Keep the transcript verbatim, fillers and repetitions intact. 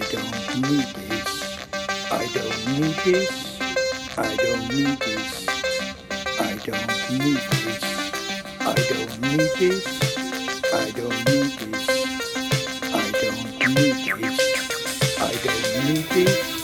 don't need this. I don't need this. I don't need this. I don't need this. I don't need this. I don't need this. I don't need this. I don't need this.